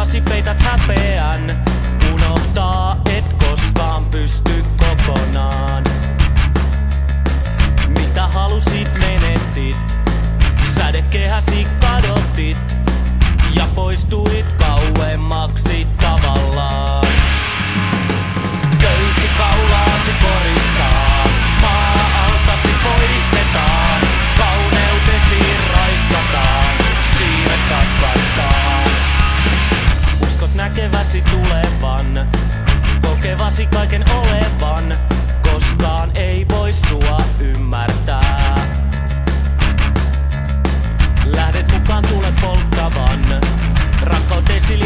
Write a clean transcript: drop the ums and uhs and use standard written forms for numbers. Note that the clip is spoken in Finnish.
Tukevasi peität häpeän, unohtaa et koskaan pysty kokonaan. Mitä halusit menettit, sädekehäsi kadotit ja poistuit kauemmaksi tavallaan. Köysi kaulaasi koristaa, maa altasi poistetaan, kauneutesi raiskataan, siivet katkaistaan. Uskot näkeväsi tulevan, kokevasi kaiken olevan, koskaan ei voi sua ymmärtää. Lähdet mukaan tule polttavan, rakkautesi